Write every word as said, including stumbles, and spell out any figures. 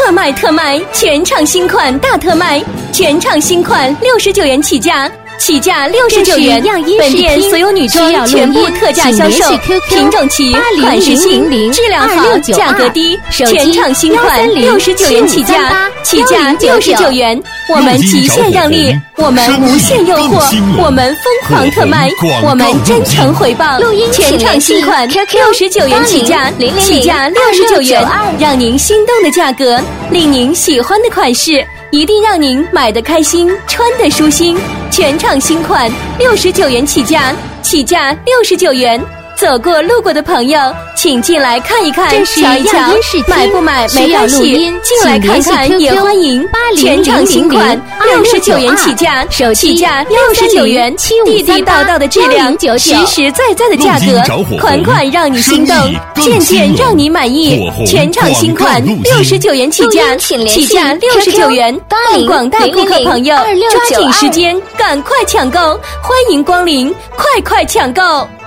特卖特卖，全场新款大特卖，全场新款六十九元起价。起价六十九元，本店所有女装全部特价销售，品种齐，款式新，质量好，价格低，全场新款六十九元起价，起价六十九元，我们极限让利，我们无限诱惑，我们疯狂特卖，我们真诚回报，全场新款六十九元起价，起价六十九元，让您心动的价格，令您喜欢的款式。一定让您买得开心，穿得舒心。全场新款六十九元起价，起价六十九元。走过路过的朋友，请进来看一看，瞧一瞧，买不买没关系，进来看看也欢迎。全场新款六十九元起价，起价六十九元，地地道道的质量，实实在在的价格，款款让你心动，件件让你满意。全场新款六十九元起价，起价六十九元，望广大顾客朋友抓紧时间，赶快抢购，欢迎光临，快快抢购。